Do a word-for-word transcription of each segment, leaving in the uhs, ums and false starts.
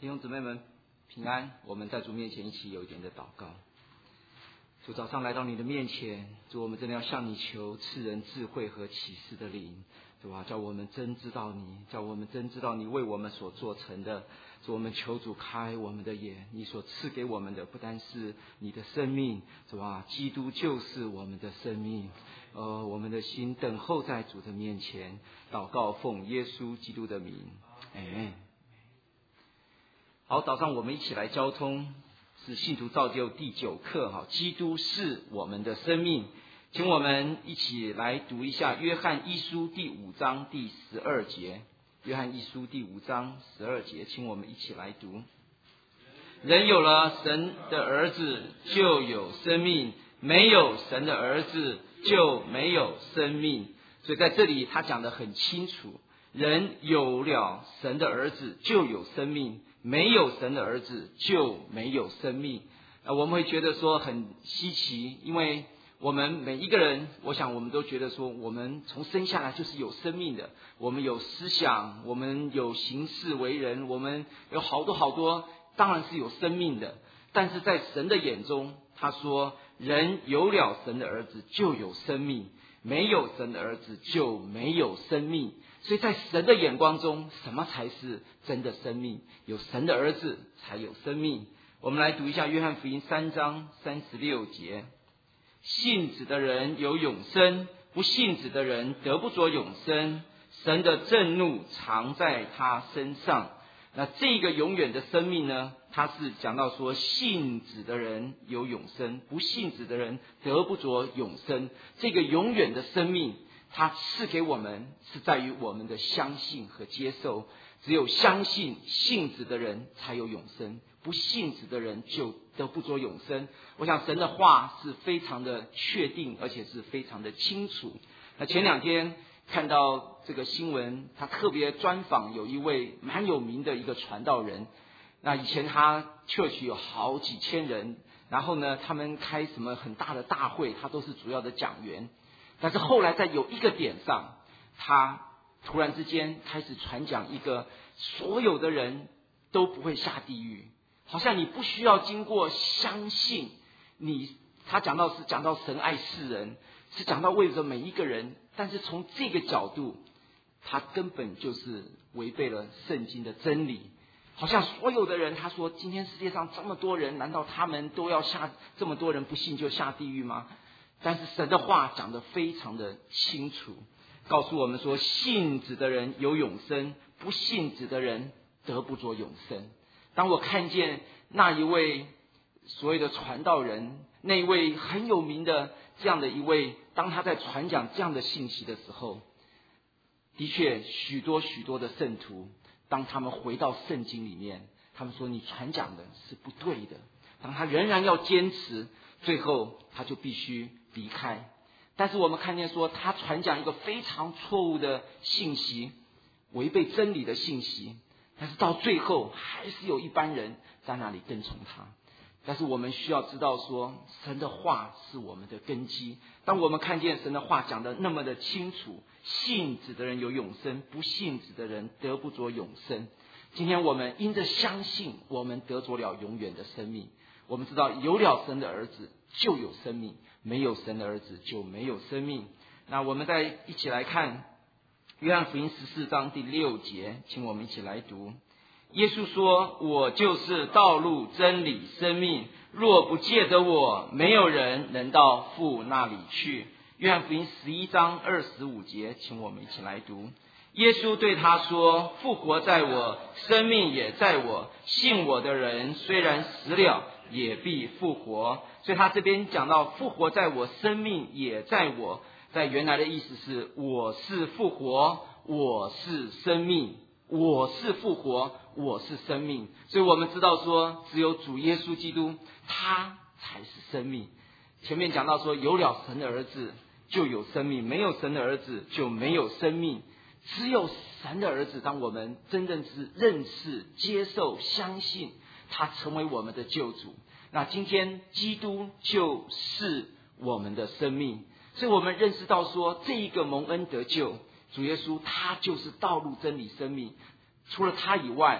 弟兄姊妹们平安，我们在主面前一起有一点的祷告。主，早上来到你的面前，主，我们真的要向你求赐人智慧和启示的灵。主啊，叫我们真知道你，叫我们真知道你为我们所做成的。主，我们求主开我们的眼，你所赐给我们的不单是你的生命，主啊，基督就是我们的生命。呃，我们的心等候在主的面前，祷告奉耶稣基督的名，阿们。好，早上我们一起来交通，是信徒造就第九课，哈，基督是我们的生命。请我们一起来读一下约翰一书第五章第十二节。约翰一书第五章十二节，请我们一起来读。人有了神的儿子就有生命，没有神的儿子就没有生命。所以在这里他讲得很清楚，人有了神的儿子就有生命，没有神的儿子就没有生命。呃，我们会觉得说很稀奇，因为我们每一个人，我想我们都觉得说，我们从生下来就是有生命的，我们有思想，我们有行事为人，我们有好多好多，当然是有生命的。但是在神的眼中，他说人有了神的儿子就有生命，没有神的儿子就没有生命。所以在神的眼光中，什么才是真的生命？有神的儿子才有生命。我们来读一下约翰福音三章三十六节。信子的人有永生，不信子的人得不着永生。神的震怒藏在他身上。那这个永远的生命呢，他是讲到说信子的人有永生，不信子的人得不着永生。这个永远的生命他赐给我们，是在于我们的相信和接受。只有相信信子的人才有永生，不信子的人就得不着永生。我想神的话是非常的确定，而且是非常的清楚。那前两天看到这个新闻，他特别专访有一位蛮有名的一个传道人。那以前他 church 有好几千人，然后呢他们开什么很大的大会，他都是主要的讲员。但是后来在有一个点上，他突然之间开始传讲一个所有的人都不会下地狱，好像你不需要经过相信你。他讲到是讲到神爱世人，是讲到为着每一个人，但是从这个角度他根本就是违背了圣经的真理。好像所有的人，他说今天世界上这么多人，难道他们都要下，这么多人不信就下地狱吗？但是神的话讲得非常的清楚，告诉我们说信子的人有永生，不信子的人得不着永生。当我看见那一位所谓的传道人，那一位很有名的这样的一位，当他在传讲这样的信息的时候，的确许多许多的圣徒，当他们回到圣经里面，他们说你传讲的是不对的，当他仍然要坚持，最后他就必须离开。但是我们看见说他传讲一个非常错误的信息，违背真理的信息，但是到最后还是有一般人在那里跟从他。但是我们需要知道说神的话是我们的根基。当我们看见神的话讲得那么的清楚，信子的人有永生，不信子的人得不着永生。今天我们因着相信，我们得着了永远的生命。我们知道有了神的儿子就有生命，没有神的儿子就没有生命。那我们再一起来看约翰福音十四章第六节，请我们一起来读。耶稣说，我就是道路真理生命，若不借着我，没有人能到父那里去。约翰福音十一章二十五节，请我们一起来读。耶稣对他说，复活在我，生命也在我，信我的人虽然死了，也必复活。所以他这边讲到复活在我，生命也在我，在原来的意思是我是复活，我是生命，我是复活，我是生命。所以我们知道说只有主耶稣基督他才是生命。前面讲到说有了神的儿子就有生命，没有神的儿子就没有生命。只有神的儿子，当我们真正是认识、接受、相信他成为我们的救主，那今天基督就是我们的生命。所以我们认识到说这一个蒙恩得救主耶稣他就是道路真理生命，除了他以外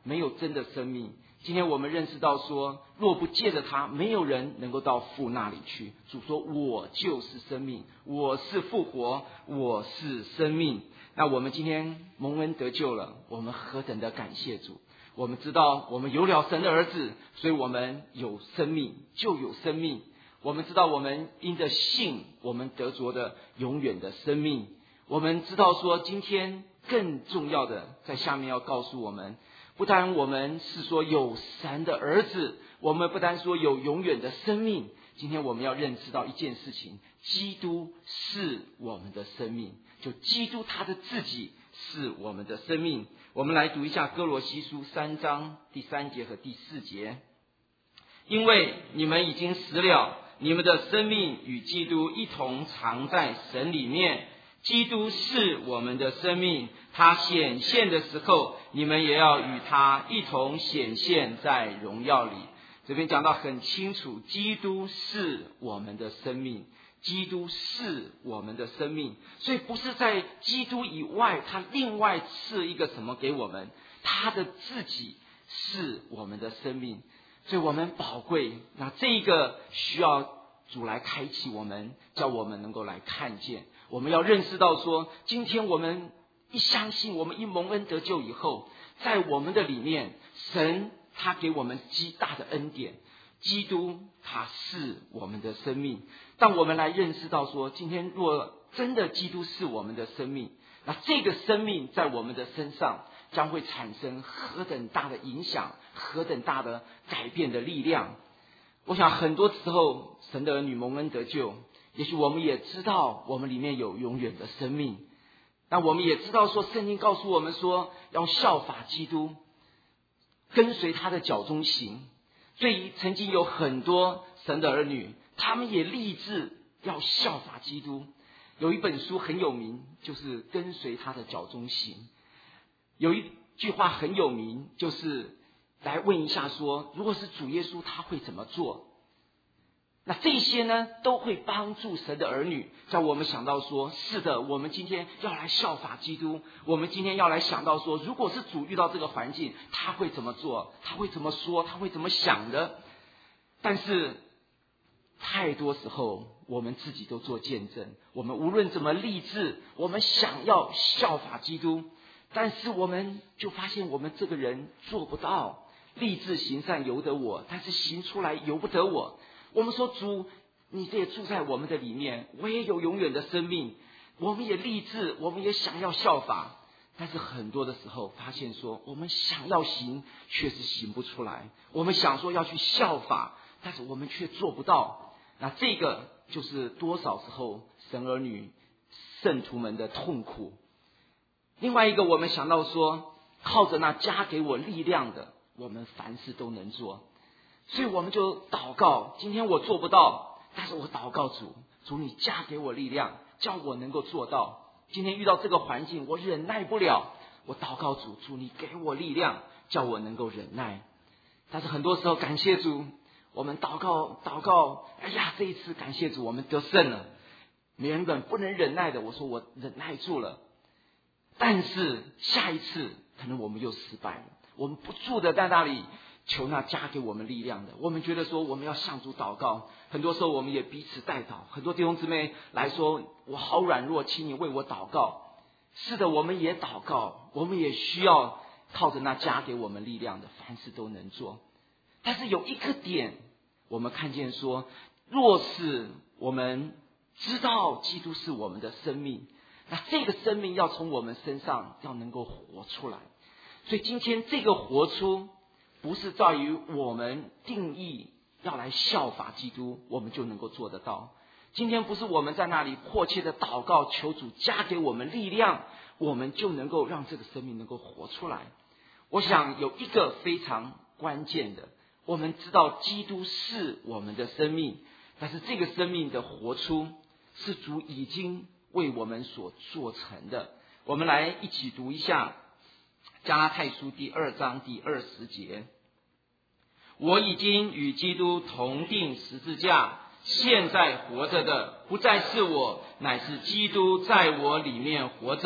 没有真的生命。今天我们认识到说，若不借着他，没有人能够到父那里去。主说，我就是生命，我是复活，我是生命。那我们今天蒙恩得救了，我们何等的感谢主。我们知道我们有了神的儿子，所以我们有生命，就有生命。我们知道我们因着信，我们得着的永远的生命。我们知道说，今天更重要的在下面要告诉我们，不单我们是说有神的儿子，我们不单说有永远的生命，今天我们要认识到一件事情，基督是我们的生命，就基督他的自己是我们的生命。我们来读一下哥罗西书三章第三节和第四节。因为你们已经死了，你们的生命与基督一同藏在神里面。基督是我们的生命，他显现的时候，你们也要与他一同显现在荣耀里。这边讲到很清楚，基督是我们的生命，基督是我们的生命，所以不是在基督以外，他另外赐一个什么给我们，他的自己是我们的生命，所以我们宝贵。那这一个需要主来开启我们，叫我们能够来看见。我们要认识到说，今天我们一相信，我们一蒙恩得救以后，在我们的里面，神他给我们极大的恩典，基督他是我们的生命。当我们来认识到说，今天若真的基督是我们的生命，那这个生命在我们的身上将会产生何等大的影响，何等大的改变的力量。我想很多时候神的儿女蒙恩得救，也许我们也知道我们里面有永远的生命，但我们也知道说，圣经告诉我们说要效法基督，跟随他的脚中行。所以曾经有很多神的儿女，他们也立志要效法基督。有一本书很有名，就是跟随他的脚中行。有一句话很有名，就是来问一下说，如果是主耶稣他会怎么做？那这些呢，都会帮助神的儿女，叫我们想到说，是的，我们今天要来效法基督。我们今天要来想到说，如果是主遇到这个环境，他会怎么做？他会怎么说？他会怎么想的？但是太多时候我们自己都做见证，我们无论怎么立志，我们想要效法基督，但是我们就发现我们这个人做不到。立志行善由得我，但是行出来由不得我。我们说，主你这也住在我们的里面，我也有永远的生命，我们也立志，我们也想要效法，但是很多的时候发现说，我们想要行却是行不出来，我们想说要去效法，但是我们却做不到。那这个就是多少时候神儿女圣徒们的痛苦。另外一个，我们想到说，靠着那加给我力量的，我们凡事都能做。所以我们就祷告，今天我做不到，但是我祷告主，主你加给我力量，叫我能够做到。今天遇到这个环境我忍耐不了，我祷告主，主你给我力量，叫我能够忍耐。但是很多时候感谢主，我们祷告祷告，哎呀，这一次感谢主我们得胜了，原本不能忍耐的，我说我忍耐住了，但是下一次可能我们又失败了，我们不住的在那里求那加给我们力量的。我们觉得说我们要向主祷告，很多时候我们也彼此代祷，很多弟兄姊妹来说，我好软弱，请你为我祷告。是的，我们也祷告，我们也需要靠着那加给我们力量的，凡事都能做。但是有一个点我们看见说，若是我们知道基督是我们的生命，那这个生命要从我们身上要能够活出来。所以今天这个活出不是在于我们定义要来效法基督我们就能够做得到。今天不是我们在那里迫切的祷告求主加给我们力量，我们就能够让这个生命能够活出来。我想有一个非常关键的，我们知道基督是我们的生命，但是这个生命的活出是主已经为我们所做成的。我们来一起读一下加拉太书第二章第二十节。我已经与基督同定十字架，现在活着的不再是我，乃是基督在我里面活着。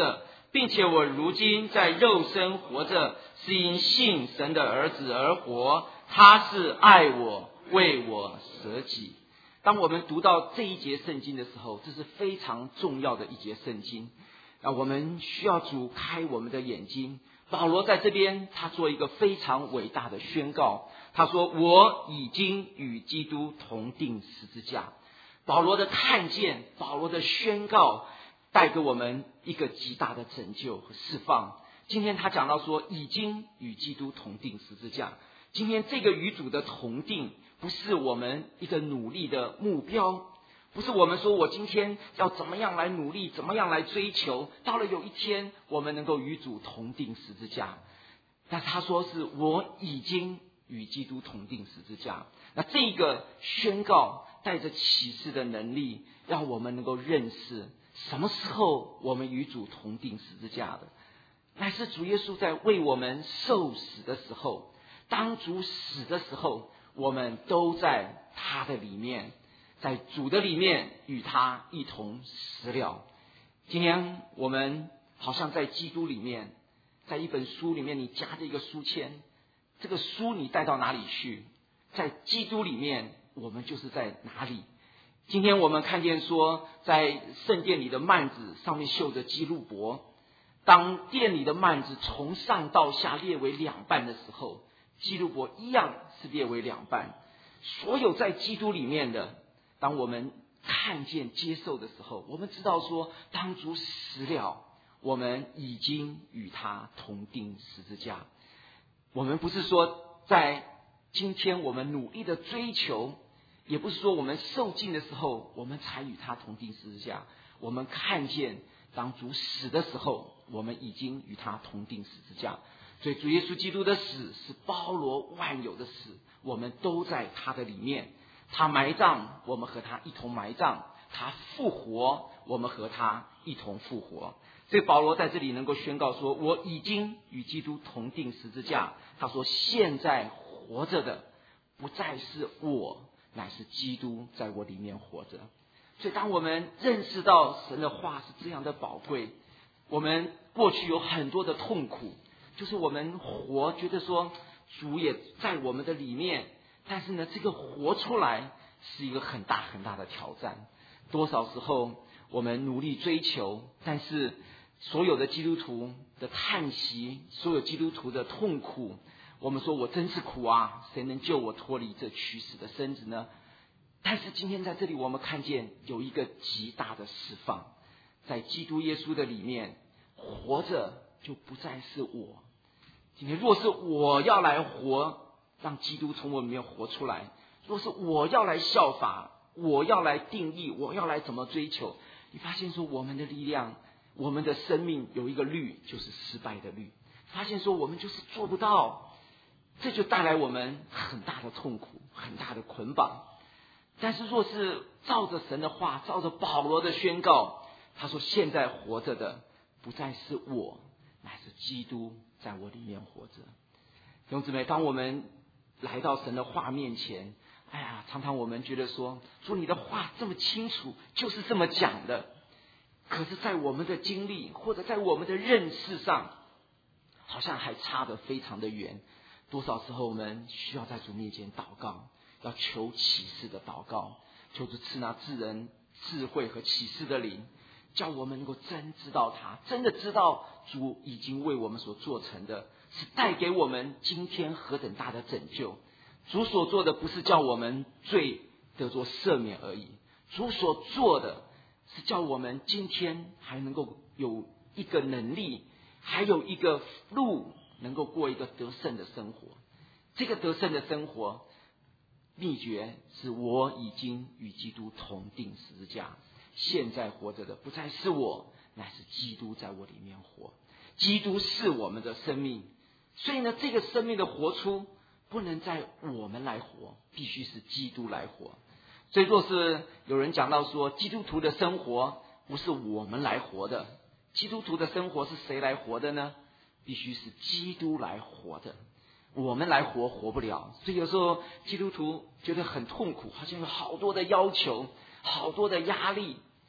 并且我如今在肉身活着，是因信神的儿子而活，他是爱我，为我舍己。当我们读到这一节圣经的时候，这是非常重要的一节圣经，那我们需要主开我们的眼睛。保罗在这边他做一个非常伟大的宣告，他说我已经与基督同定十字架。保罗的看见，保罗的宣告带给我们一个极大的拯救和释放。今天他讲到说已经与基督同定十字架，今天这个与主的同定不是我们一个努力的目标，不是我们说我今天要怎么样来努力，怎么样来追求，到了有一天我们能够与主同定十字架。但是他说是我已经与基督同定十字架。那这个宣告带着启示的能力，让我们能够认识什么时候我们与主同定十字架的，乃是主耶稣在为我们受死的时候，当主死的时候，我们都在他的里面，在主的里面与他一同死了。今天我们好像在基督里面，在一本书里面你夹着一个书签，这个书你带到哪里去，在基督里面我们就是在哪里。今天我们看见说，在圣殿里的幔子上面绣着基路伯，当殿里的幔子从上到下列为两半的时候，基路伯一样是列为两半。所有在基督里面的，当我们看见接受的时候，我们知道说，当主死了，我们已经与他同定十字架。我们不是说在今天我们努力的追求，也不是说我们受尽的时候我们才与他同定十字架。我们看见当主死的时候，我们已经与他同定十字架。所以主耶稣基督的死是包罗万有的死，我们都在他的里面。他埋葬，我们和他一同埋葬；他复活，我们和他一同复活。所以保罗在这里能够宣告说，我已经与基督同定十字架。他说现在活着的不再是我，乃是基督在我里面活着。所以当我们认识到神的话是这样的宝贵，我们过去有很多的痛苦，就是我们活觉得说主也在我们的里面，但是呢这个活出来是一个很大很大的挑战。多少时候我们努力追求，但是所有的基督徒的叹息，所有基督徒的痛苦，我们说我真是苦啊，谁能救我脱离这取死的身子呢？但是今天在这里我们看见有一个极大的释放，在基督耶稣的里面活着就不再是我。今天若是我要来活，让基督从我里面活出来，若是我要来效法，我要来定义，我要来怎么追求，你发现说我们的力量，我们的生命有一个律，就是失败的律。发现说我们就是做不到，这就带来我们很大的痛苦，很大的捆绑。但是若是照着神的话，照着保罗的宣告，他说现在活着的不再是我，乃是基督在我里面活着。弟兄姊妹，当我们来到神的话面前，哎呀，常常我们觉得说，说你的话这么清楚，就是这么讲的。可是在我们的经历或者在我们的认识上，好像还差得非常的远。多少时候我们需要在主面前祷告，要求启示的祷告，求主赐那智人智慧和启示的灵，叫我们能够真知道他，真的知道主已经为我们所做成的是带给我们今天何等大的拯救。主所做的不是叫我们罪得着赦免而已，主所做的是叫我们今天还能够有一个能力，还有一个路，能够过一个得胜的生活。这个得胜的生活秘诀是我已经与基督同定十字架，现在活着的不再是我，乃是基督在我里面活。基督是我们的生命，所以呢这个生命的活出不能在我们来活，必须是基督来活。所以若是有人讲到说基督徒的生活不是我们来活的，基督徒的生活是谁来活的呢？必须是基督来活的，我们来活活不了。所以有时候基督徒觉得很痛苦，好像有好多的要求，好多的压力。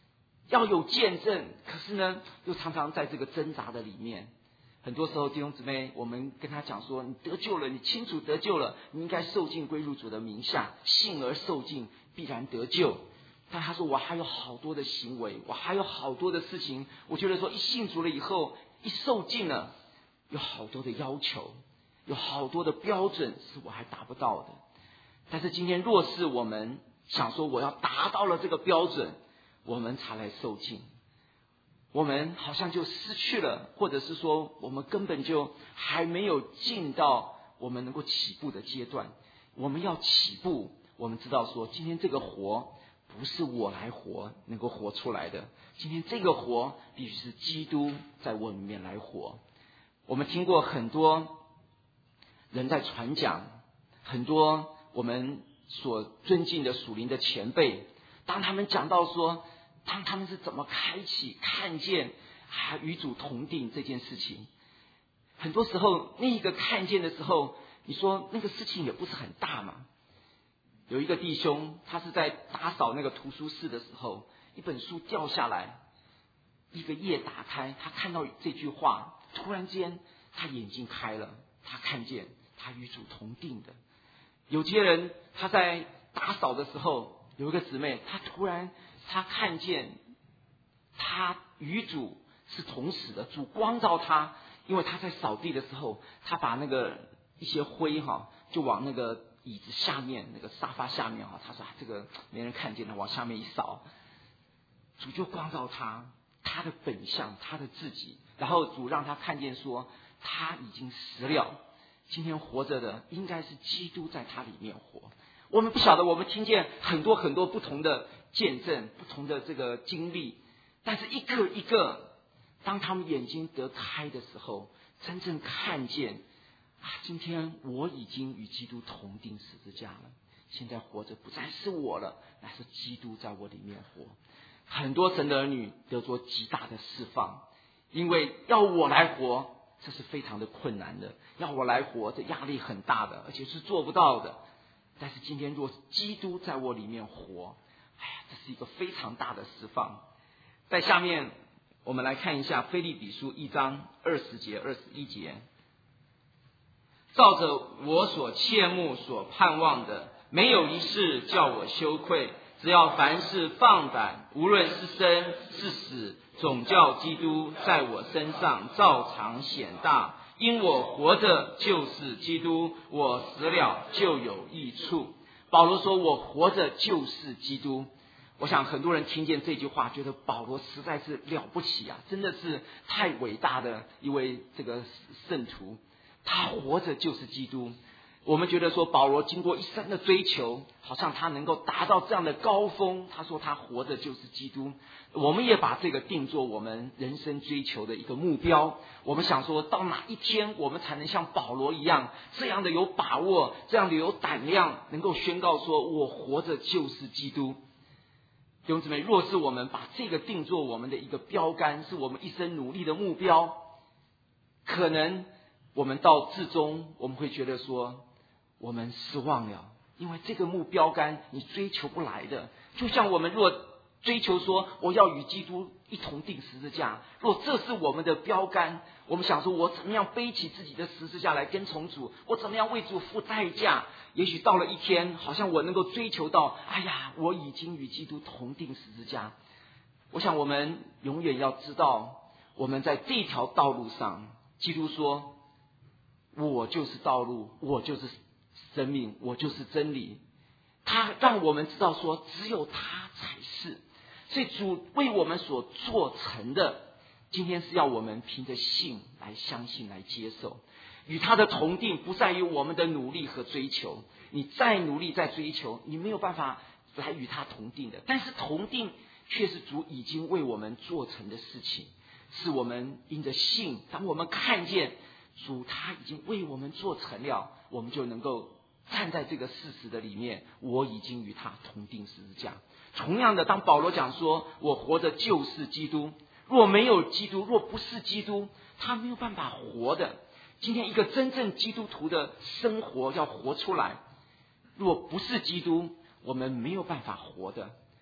要有见证，可是呢，又常常在这个挣扎的里面。很多时候弟兄姊妹，我们跟他讲说，你得救了，你清楚得救了，你应该受尽归入主的名下，信而受尽，必然得救。但他说我还有好多的行为，我还有好多的事情，我觉得说一信主了以后，一受尽了，有好多的要求，有好多的标准是我还达不到的。但是今天若是我们想说我要达到了这个标准，我们才来受尽，我们好像就失去了，或者是说我们根本就还没有进到我们能够起步的阶段。我们要起步，我们知道说今天这个活不是我来活能够活出来的，今天这个活必须是基督在我里面来活。我们听过很多人在传讲，很多我们所尊敬的属灵的前辈，当他们讲到说当他们是怎么开启看见还与主同定这件事情，很多时候那个看见的时候，你说那个事情也不是很大嘛。有一个弟兄，他是在打扫那个图书室的时候，一本书掉下来，一个页打开，他看到这句话，突然间他眼睛开了，他看见他与主同定的。有些人他在打扫的时候，有一个姊妹，她突然他看见他与主是同时的，主光照他，因为他在扫地的时候，他把那个一些灰哈，就往那个椅子下面那个沙发下面哈，他说这个没人看见，他往下面一扫，主就光照他他的本相，他的自己，然后主让他看见说他已经死了，今天活着的应该是基督在他里面活。我们不晓得，我们听见很多很多不同的见证，不同的这个经历，但是一个一个，当他们眼睛得开的时候，真正看见啊，今天我已经与基督同定十字架了，现在活着不再是我了，乃是基督在我里面活。很多神的儿女得着极大的释放，因为要我来活，这是非常的困难的，要我来活，这压力很大的，而且是做不到的。但是今天若基督在我里面活，哎呀，这是一个非常大的释放。在下面我们来看一下腓立比书一章二十节二十一节，照着我所切慕所盼望的，没有一事叫我羞愧，只要凡事放胆，无论是生是死，总叫基督在我身上照常显大。因我活着就是基督，我死了就有益处。保罗说我活着就是基督。我想很多人听见这句话，觉得保罗实在是了不起啊，真的是太伟大的一位这个圣徒，他活着就是基督。我们觉得说保罗经过一生的追求，好像他能够达到这样的高峰，他说他活着就是基督。我们也把这个定做我们人生追求的一个目标，我们想说到哪一天我们才能像保罗一样，这样的有把握，这样的有胆量，能够宣告说我活着就是基督。弟兄姊妹，若是我们把这个定做我们的一个标杆，是我们一生努力的目标，可能我们到至终我们会觉得说我们失望了，因为这个目标杆你追求不来的。就像我们若追求说我要与基督一同定十字架，若这是我们的标杆，我们想说我怎么样背起自己的十字架来跟从主，我怎么样为主付代价，也许到了一天好像我能够追求到，哎呀，我已经与基督同定十字架。我想我们永远要知道，我们在这条道路上，基督说我就是道路，我就是生命，我就是真理。他让我们知道说只有他才是，所以主为我们所做成的，今天是要我们凭着信来相信来接受。与他的同定不在于我们的努力和追求，你再努力再追求，你没有办法来与他同定的。但是同定却是主已经为我们做成的事情，是我们因着信，当我们看见主他已经为我们做成了，我们就能够站在这个事实的里面，我已经与他同定十字架。同样的，当保罗讲说我活着就是基督，若没有基督，若不是基督，他没有办法活的。今天一个真正基督徒的生活要活出来，若不是基督，我们没有办法活的。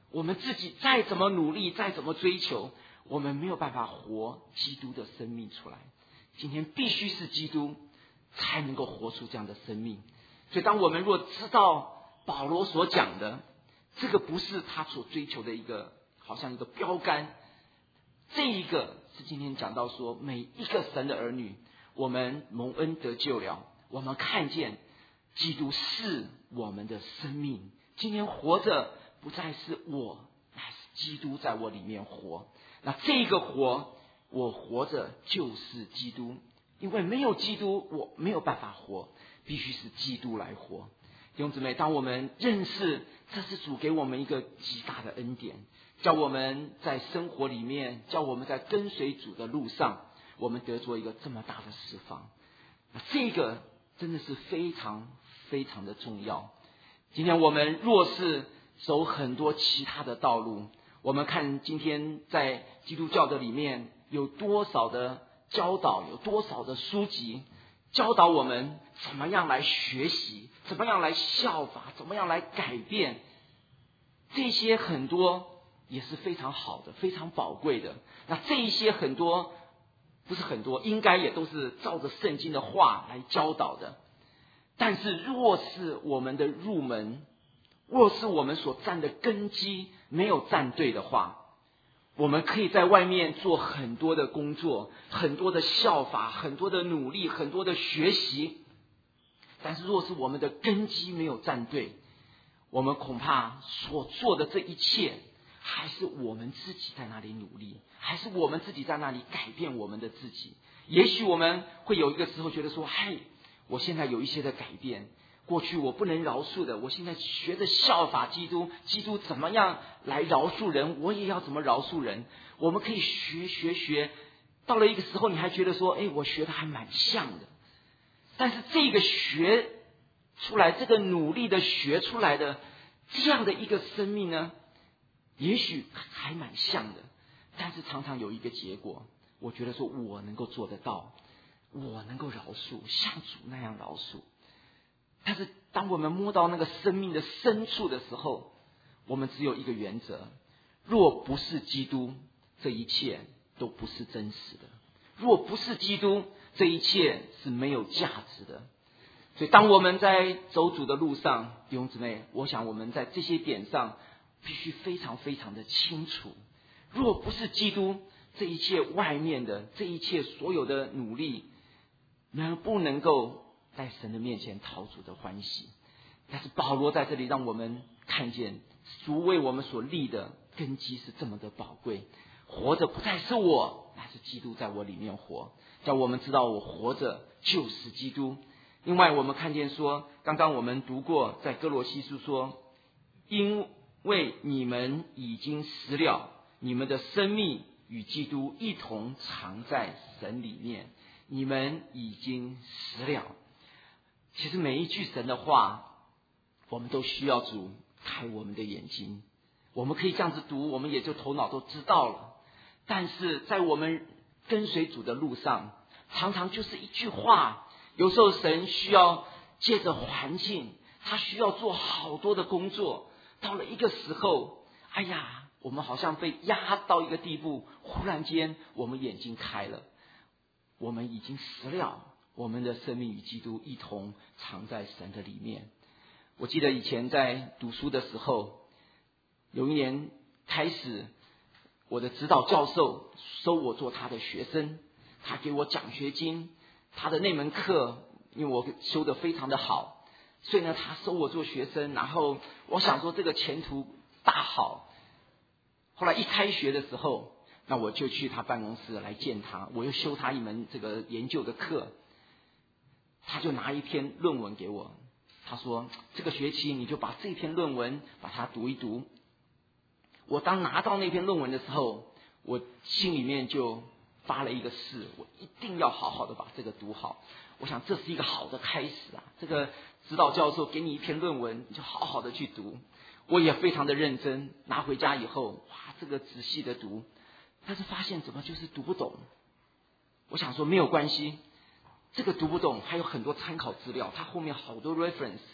我们自己再怎么努力，再怎么追求，我们没有办法活基督的生命出来。今天必须是基督才能够活出这样的生命。所以当我们若知道保罗所讲的，这个不是他所追求的一个好像一个标杆，这一个是今天讲到说每一个神的儿女，我们蒙恩得救了，我们看见基督是我们的生命，今天活着不再是我，乃是基督在我里面活。那这个活，我活着就是基督，因为没有基督我没有办法活，必须是基督来活。弟兄姊妹，当我们认识这是主给我们一个极大的恩典，叫我们在生活里面，叫我们在跟随主的路上，我们得着一个这么大的释放，那这个真的是非常非常的重要。今天我们若是走很多其他的道路，我们看今天在基督教的里面有多少的教导，有多少的书籍教导我们怎么样来学习，怎么样来效法，怎么样来改变，这些很多也是非常好的，非常宝贵的。那这一些很多不是很多，应该也都是照着圣经的话来教导的。但是若是我们的入门，若是我们所站的根基没有站对的话，我们可以在外面做很多的工作，很多的效法，很多的努力，很多的学习，但是若是我们的根基没有站对，我们恐怕所做的这一切还是我们自己在那里努力，还是我们自己在那里改变我们的自己。也许我们会有一个时候觉得说，嗨，我现在有一些的改变，过去我不能饶恕的，我现在学着效法基督，基督怎么样来饶恕人，我也要怎么饶恕人。我们可以学学学，到了一个时候你还觉得说，哎，我学的还蛮像的。但是这个学出来，这个努力的学出来的这样的一个生命呢，也许还蛮像的，但是常常有一个结果，我觉得说我能够做得到，我能够饶恕，像主那样饶恕。但是当我们摸到那个生命的深处的时候，我们只有一个原则，若不是基督，这一切都不是真实的。若不是基督，这一切是没有价值的。所以当我们在走主的路上，弟兄姊妹，我想我们在这些点上必须非常非常的清楚，若不是基督，这一切外面的，这一切所有的努力能不能够在神的面前讨主的欢喜。但是保罗在这里让我们看见主为我们所立的根基是这么的宝贵，活着不再是我，乃是基督在我里面活，叫我们知道我活着就是基督。另外我们看见说，刚刚我们读过在哥罗西书说，因为你们已经死了，你们的生命与基督一同藏在神里面，你们已经死了。其实每一句神的话，我们都需要主开我们的眼睛，我们可以这样子读，我们也就头脑都知道了。但是在我们跟随主的路上，常常就是一句话，有时候神需要借着环境，他需要做好多的工作，到了一个时候，哎呀，我们好像被压到一个地步，忽然间我们眼睛开了，我们已经死了，我们的生命与基督一同藏在神的里面。我记得以前在读书的时候，有一年开始，我的指导教授收我做他的学生，他给我奖学金，他的那门课因为我修得非常的好，所以呢他收我做学生，然后我想说这个前途大好。后来一开学的时候，那我就去他办公室来见他，我又修他一门这个研究的课，他就拿一篇论文给我，他说这个学期你就把这篇论文把它读一读。我当拿到那篇论文的时候，我心里面就发了一个誓，我一定要好好的把这个读好。我想这是一个好的开始啊，这个指导教授给你一篇论文，你就好好的去读。我也非常的认真，拿回家以后，哇，这个仔细的读，但是发现怎么就是读不懂。我想说没有关系，这个读不懂还有很多参考资料，它后面好多 reference，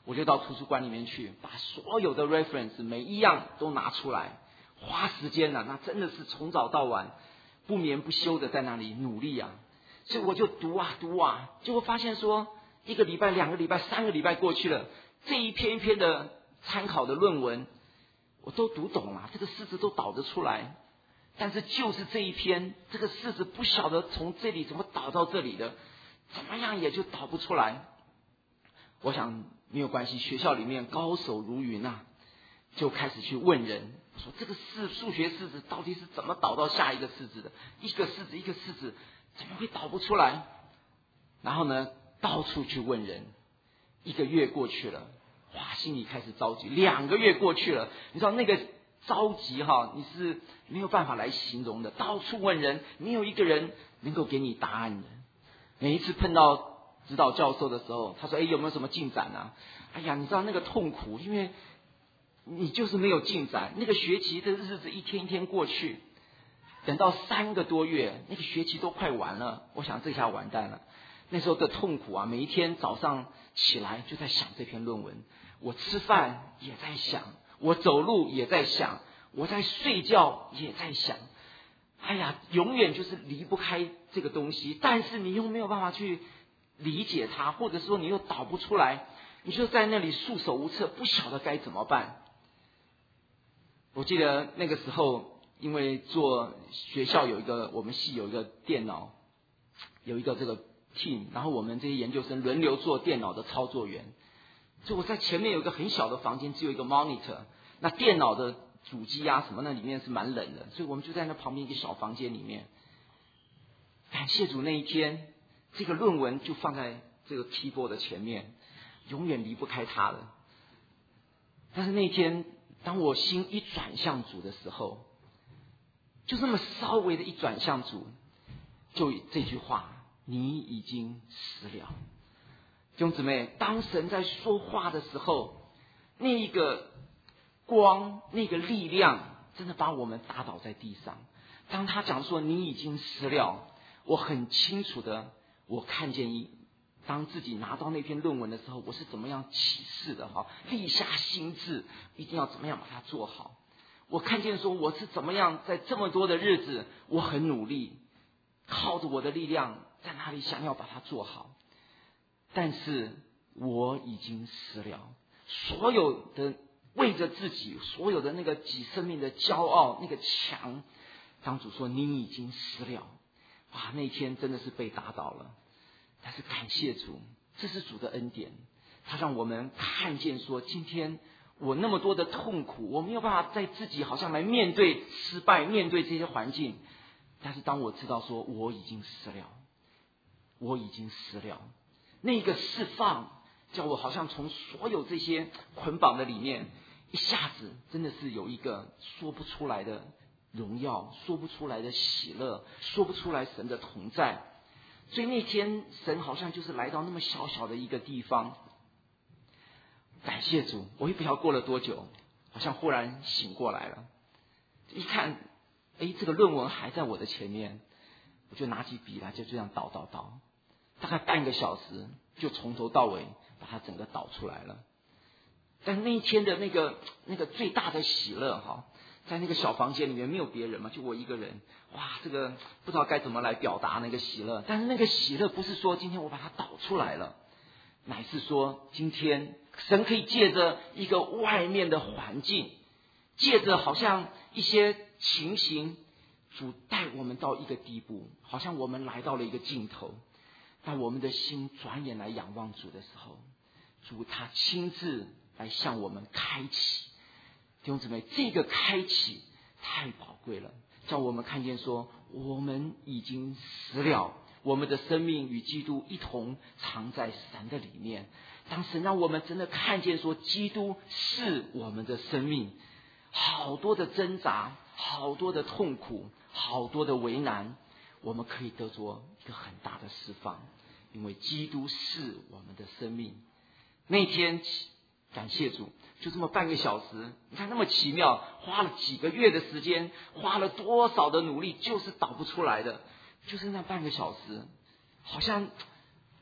我就到图书馆里面去，把所有的 reference 每一样都拿出来，花时间啊，那真的是从早到晚不眠不休的在那里努力啊。所以我就读啊读啊，结果发现说，一个礼拜、两个礼拜、三个礼拜过去了，这一篇一篇的参考的论文我都读懂了，这个式子都导得出来，但是就是这一篇，这个式子不晓得从这里怎么导到这里的，怎么样也就导不出来。我想没有关系，学校里面高手如云啊，就开始去问人，说这个式数学式子到底是怎么导到下一个式子的？一个式子一个式子怎么会导不出来？然后呢，到处去问人，一个月过去了，哇，心里开始着急。两个月过去了，你知道那个着急哈，你是没有办法来形容的。到处问人，没有一个人能够给你答案的。每一次碰到指导教授的时候，他说：“哎，有没有什么进展啊？”哎呀，你知道那个痛苦，因为你就是没有进展。那个学期的日子一天一天过去，等到三个多月，那个学期都快完了。我想这下完蛋了。那时候的痛苦啊，每一天早上起来就在想这篇论文，我吃饭也在想，我走路也在想，我在睡觉也在想。哎呀，永远就是离不开这个东西，但是你又没有办法去理解它，或者说你又导不出来，你就在那里束手无策，不晓得该怎么办。我记得那个时候，因为做学校有一个，我们系有一个电脑，有一个这个 team， 然后我们这些研究生轮流做电脑的操作员。所以我在前面有一个很小的房间，只有一个 monitor， 那电脑的主机啊什么，那里面是蛮冷的，所以我们就在那旁边一个小房间里面。感谢主，那一天这个论文就放在这个 keyboard 的前面，永远离不开它了。但是那天当我心一转向主的时候，就这么稍微的一转向主，就这句话：你已经死了。弟兄姊妹，当神在说话的时候，那一个光，那个力量真的把我们打倒在地上。当他讲说你已经死了，我很清楚的，我看见一当自己拿到那篇论文的时候，我是怎么样起誓的哈，立下心志，一定要怎么样把它做好。我看见说我是怎么样在这么多的日子，我很努力，靠着我的力量在那里想要把它做好，但是我已经死了。所有的为着自己，所有的那个己生命的骄傲，那个墙，当主说你已经死了，哇，那天真的是被打倒了。但是感谢主，这是主的恩典，他让我们看见说，今天我那么多的痛苦，我没有办法在自己好像来面对失败，面对这些环境。但是当我知道说我已经死了，我已经死了，那个释放叫我好像从所有这些捆绑的里面，一下子真的是有一个说不出来的荣耀，说不出来的喜乐，说不出来神的同在。所以那天神好像就是来到那么小小的一个地方。感谢主，我也不知道过了多久，好像忽然醒过来了。一看，哎，这个论文还在我的前面，我就拿起笔来，就这样导导导，大概半个小时就从头到尾把它整个导出来了。但那一天的那个那个最大的喜乐哈，在那个小房间里面没有别人嘛，就我一个人。哇，这个不知道该怎么来表达那个喜乐。但是那个喜乐不是说今天我把它导出来了，乃是说今天神可以借着一个外面的环境，借着好像一些情形，主带我们到一个地步，好像我们来到了一个尽头。当我们的心转眼来仰望主的时候，主他亲自来向我们开启。弟兄姊妹，这个开启太宝贵了，叫我们看见说我们已经死了，我们的生命与基督一同藏在神的里面。当神让我们真的看见说基督是我们的生命，好多的挣扎，好多的痛苦，好多的为难，我们可以得着一个很大的释放，因为基督是我们的生命。那天感谢主，就这么半个小时，你看那么奇妙，花了几个月的时间，花了多少的努力，就是导不出来的，就是那半个小时，好像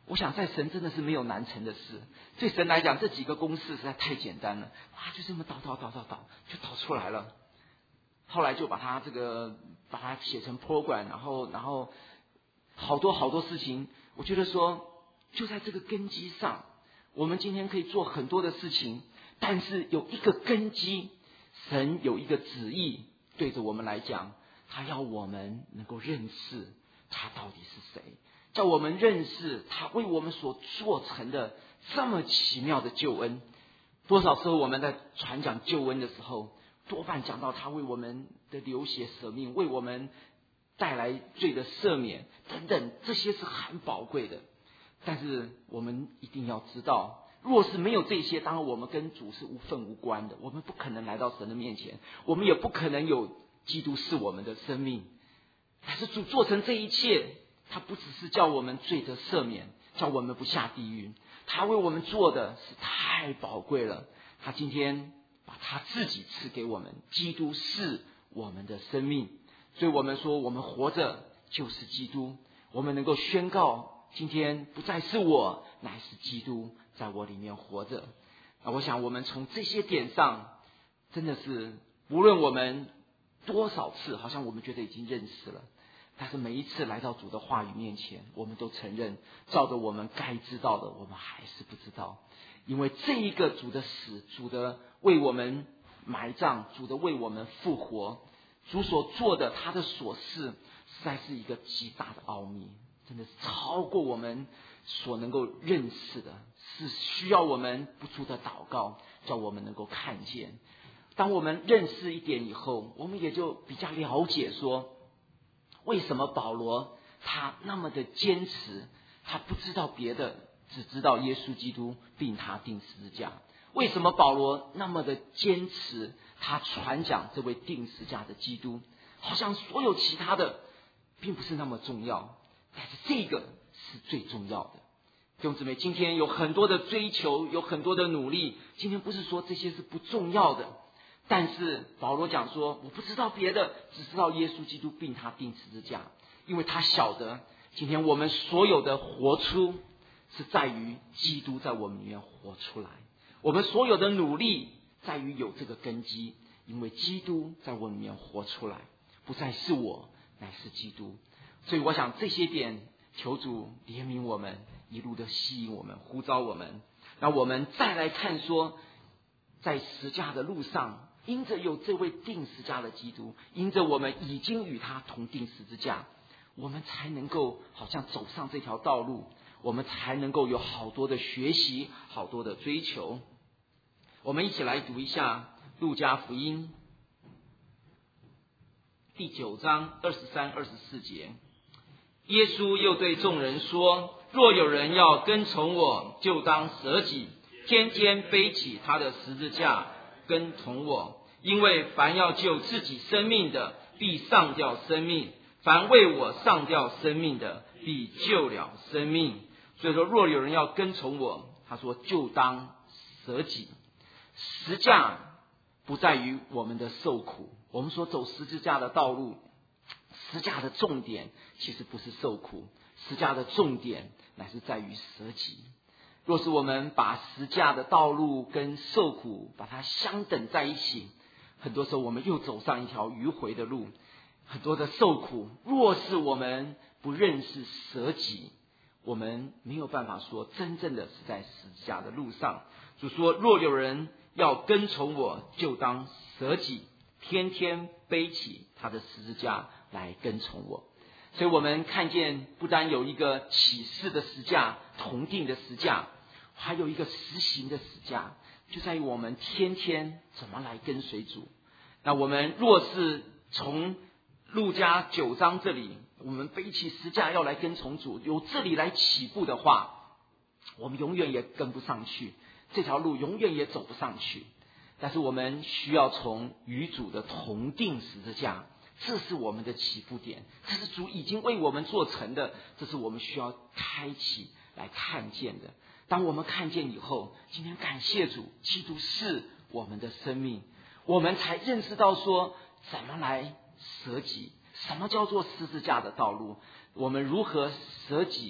我想在神真的是没有难成的事，对神来讲这几个公式实在太简单了，哇，就这么导导导导导就导出来了。后来就把它这个把它写成 program， 然后然后好多好多事情，我觉得说就在这个根基上，我们今天可以做很多的事情，但是有一个根基，神有一个旨意对着我们来讲，他要我们能够认识他到底是谁，叫我们认识他为我们所做成的这么奇妙的救恩。多少时候我们在传讲救恩的时候，多半讲到他为我们的流血舍命，为我们带来罪的赦免等等，这些是很宝贵的。但是我们一定要知道，若是没有这些，当然我们跟主是无分无关的，我们不可能来到神的面前，我们也不可能有基督是我们的生命。但是主做成这一切，他不只是叫我们罪得赦免，叫我们不下地狱，他为我们做的是太宝贵了。他今天把他自己赐给我们，基督是我们的生命，所以我们说我们活着就是基督，我们能够宣告今天不再是我，乃是基督在我里面活着。那我想我们从这些点上，真的是无论我们多少次好像我们觉得已经认识了，但是每一次来到主的话语面前，我们都承认照着我们该知道的，我们还是不知道。因为这一个主的死，主的为我们埋葬，主的为我们复活，主所做的他的所事，实在是一个极大的奥秘，真的是超过我们所能够认识的，是需要我们不住的祷告，叫我们能够看见。当我们认识一点以后，我们也就比较了解说，为什么保罗他那么的坚持，他不知道别的，只知道耶稣基督并他钉十字架。为什么保罗那么的坚持，他传讲这位钉十字架的基督，好像所有其他的并不是那么重要，但是这个是最重要的。弟兄姊妹，今天有很多的追求，有很多的努力，今天不是说这些是不重要的，但是保罗讲说，我不知道别的，只知道耶稣基督并他钉十字架，因为他晓得今天我们所有的活出是在于基督在我们里面活出来，我们所有的努力在于有这个根基，因为基督在我里面活出来，不再是我，乃是基督。所以我想这些点，求主怜悯我们，一路的吸引我们，呼召我们。那我们再来看说，在十架的路上，因着有这位钉十架的基督，因着我们已经与他同钉十字架，我们才能够好像走上这条道路，我们才能够有好多的学习，好多的追求。我们一起来读一下路加福音第九章二十三、二十四节。耶稣又对众人说，若有人要跟从我，就当舍己，天天背起他的十字架跟从我。因为凡要救自己生命的，必丧掉生命；凡为我丧掉生命的，必救了生命。所以说，若有人要跟从我，他说就当舍己。十架不在于我们的受苦，我们说走十字架的道路，十架的重点其实不是受苦，十架的重点乃是在于舍己。若是我们把十架的道路跟受苦把它相等在一起，很多时候我们又走上一条迂回的路。很多的受苦，若是我们不认识舍己，我们没有办法说真正的是在十字架的路上。主说，若有人要跟从我，就当舍己，天天背起他的十字架来跟从我。所以我们看见不单有一个启示的十架，同定的十架，还有一个实行的十架，就在于我们天天怎么来跟随主。那我们若是从路加九章这里，我们背起十架要来跟从主，由这里来起步的话，我们永远也跟不上去，这条路永远也走不上去。但是我们需要从与主的同定十字架，这是我们的起步点，这是主已经为我们做成的，这是我们需要开启来看见的。当我们看见以后，今天感谢主，基督是我们的生命，我们才认识到说怎么来舍己，什么叫做十字架的道路，我们如何舍己来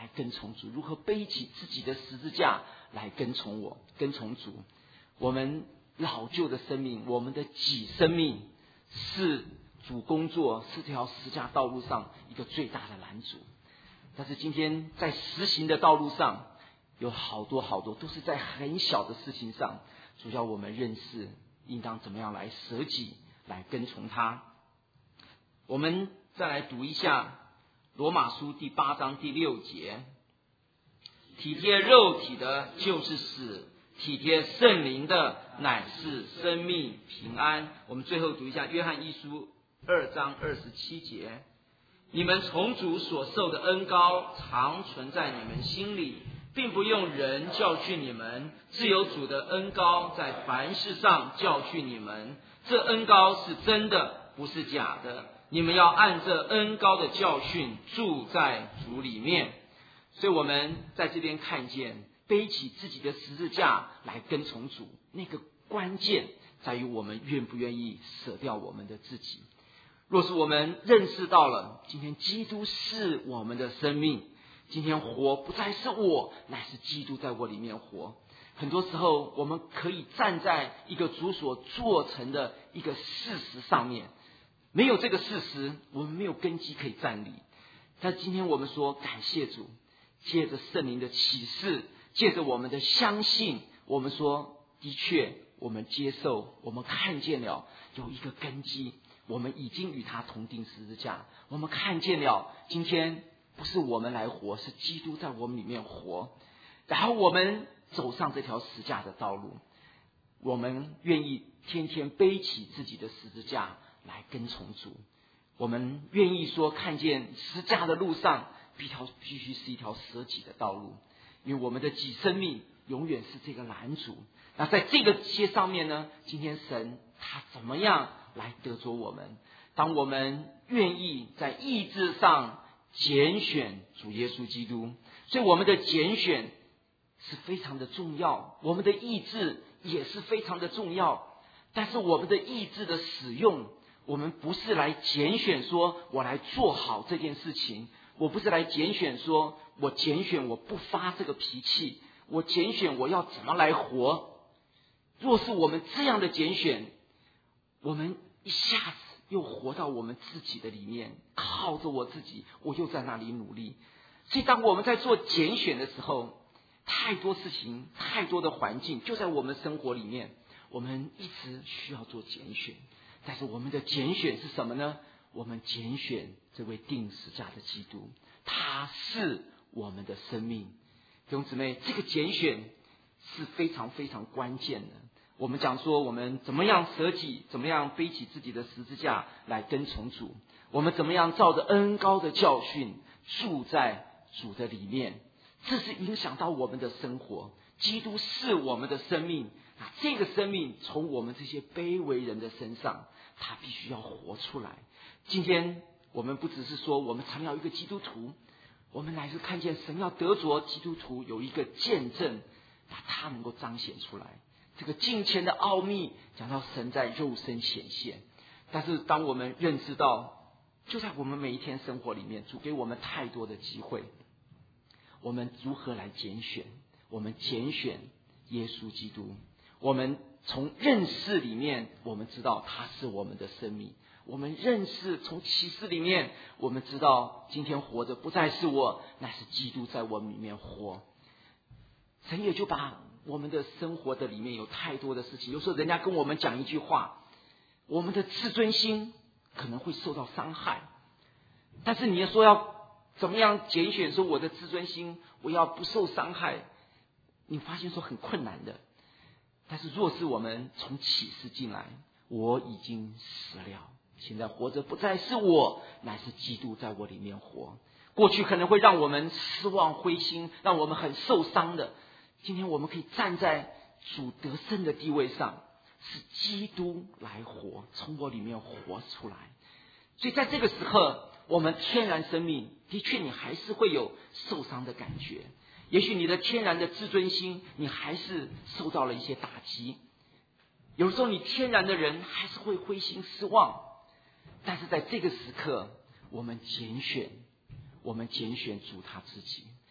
来跟从主，如何背起自己的十字架来跟从我，跟从主。我们老旧的生命，我们的己生命，是主工作是这条十字架道路上一个最大的拦阻。但是今天在实行的道路上，有好多好多都是在很小的事情上，主要我们认识应当怎么样来舍己，来跟从他。我们再来读一下罗马书第八章第六节，体贴肉体的就是死，体贴圣灵的乃是生命平安。我们最后读一下约翰一书二章二十七节，你们从主所受的恩膏常存在你们心里，并不用人教训你们，只有主的恩膏在凡事上教训你们，这恩膏是真的，不是假的。你们要按这恩膏的教训住在主里面。所以我们在这边看见背起自己的十字架来跟从主，那个关键在于我们愿不愿意舍掉我们的自己。若是我们认识到了今天基督是我们的生命，今天活不再是我，乃是基督在我里面活。很多时候我们可以站在一个主所做成的一个事实上面，没有这个事实，我们没有根基可以站立。但今天我们说感谢主，借着圣灵的启示，借着我们的相信，我们说的确我们接受，我们看见了有一个根基，我们已经与他同钉十字架。我们看见了今天不是我们来活，是基督在我们里面活。然后我们走上这条十字架的道路，我们愿意天天背起自己的十字架来跟从主。我们愿意说看见十字架的路上必条必须是一条舍己的道路，因为我们的己生命永远是这个拦阻。那在这个些上面呢，今天神他怎么样来得着我们？当我们愿意在意志上拣选主耶稣基督，所以我们的拣选是非常的重要，我们的意志也是非常的重要。但是我们的意志的使用，我们不是来拣选说我来做好这件事情，我不是来拣选说我拣选我不发这个脾气，我拣选我要怎么来活。若是我们这样的拣选，我们一下子又活到我们自己的里面，靠着我自己，我又在那里努力。所以当我们在做拣选的时候，太多事情，太多的环境就在我们生活里面，我们一直需要做拣选。但是我们的拣选是什么呢？我们拣选这位钉十字架的基督，他是我们的生命。弟兄姊妹，这个拣选是非常非常关键的。我们讲说我们怎么样舍己，怎么样背起自己的十字架来跟从主，我们怎么样照着恩膏的教训住在主的里面，这是影响到我们的生活。基督是我们的生命，那这个生命从我们这些卑微人的身上，他必须要活出来。今天我们不只是说我们常要一个基督徒，我们乃是看见神要得着基督徒有一个见证，把他能够彰显出来。这个敬虔的奥秘讲到神在肉身显现，但是当我们认知到就在我们每一天生活里面，主给我们太多的机会，我们如何来拣选？我们拣选耶稣基督，我们从认识里面我们知道他是我们的生命，我们认识从启示里面我们知道今天活着不再是我，乃是基督在我们里面活。神也就把我们的生活的里面有太多的事情，有时候人家跟我们讲一句话，我们的自尊心可能会受到伤害，但是你要说要怎么样拣选说我的自尊心我要不受伤害，你发现说很困难的。但是若是我们从启示进来，我已经死了，现在活着不再是我，乃是基督在我里面活。过去可能会让我们失望灰心，让我们很受伤的，今天我们可以站在主得胜的地位上，是基督来活，从我里面活出来。所以在这个时刻，我们天然生命的确你还是会有受伤的感觉，也许你的天然的自尊心你还是受到了一些打击，有时候你天然的人还是会灰心失望。但是在这个时刻，我们拣选我们拣选主他自己，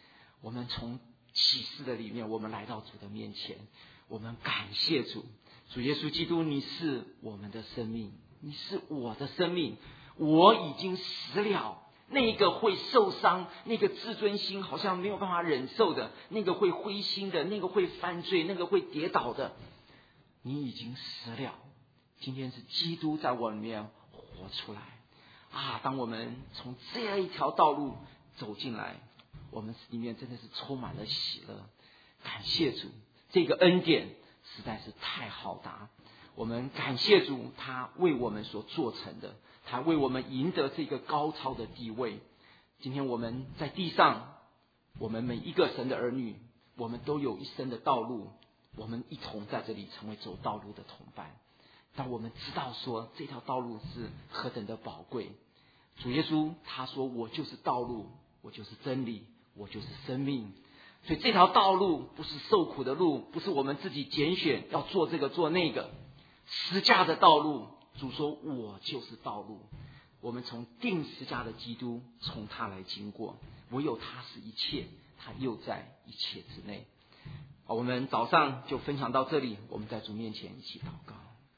我们从启示的里面，我们来到主的面前，我们感谢主。主耶稣基督，你是我们的生命，你是我的生命，我已经死了。那个会受伤，那个自尊心好像没有办法忍受的，那个会灰心的，那个会犯罪，那个会跌倒的，你已经死了。今天是基督在我里面活出来啊！当我们从这样一条道路走进来，我们里面真的是充满了喜乐。感谢主，这个恩典实在是太浩大。我们感谢主，他为我们所做成的，他为我们赢得这个高超的地位。今天我们在地上，我们每一个神的儿女，我们都有一生的道路，我们一同在这里成为走道路的同伴。但我们知道说这条道路是何等的宝贵。主耶稣他说，我就是道路，我就是真理，我就是生命。所以这条道路不是受苦的路，不是我们自己拣选要做这个做那个，十架的道路，主说我就是道路。我们从定十架的基督，从他来经过，唯有他是一切，他又在一切之内。好，我们早上就分享到这里，我们在主面前一起祷告。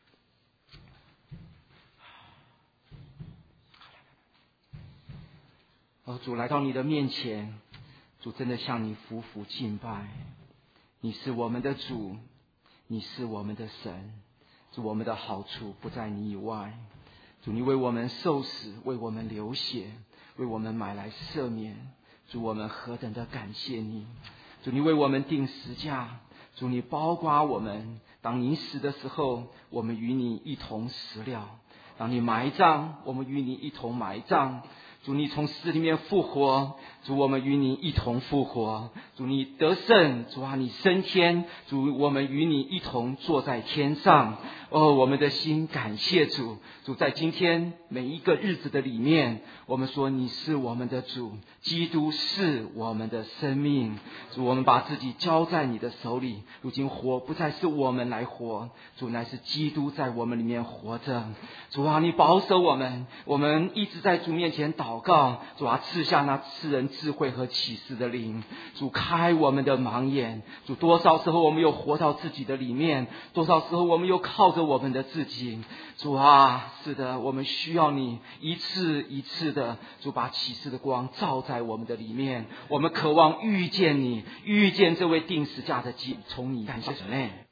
哦，主来到你的面前，主真的向你匍匐敬拜。你是我们的主，你是我们的神。主，我们的好处不在你以外。主，你为我们受死，为我们流血，为我们买来赦免。主，我们何等的感谢你。主，你为我们定十架。主，你包括我们。当你死的时候，我们与你一同死了。当你埋葬，我们与你一同埋葬。主，你从死里面复活，主，我们与你一同复活。主，你得胜，主啊，你升天，主，我们与你一同坐在天上。哦，我们的心感谢主。主，在今天每一个日子的里面，我们说你是我们的主，基督是我们的生命。主，我们把自己交在你的手里，如今活不再是我们来活，主，乃是基督在我们里面活着。主啊，你保守我们，我们一直在主面前祷告。主啊，赐下那赐人智慧和启示的灵。主，开我们的盲眼。主，多少时候我们又活到自己的里面，多少时候我们又靠着我们的自己。主啊，是的，我们需要你一次一次的，主，把启示的光照在我们的里面。我们渴望遇见你，遇见这位定十架的基，从你感谢主。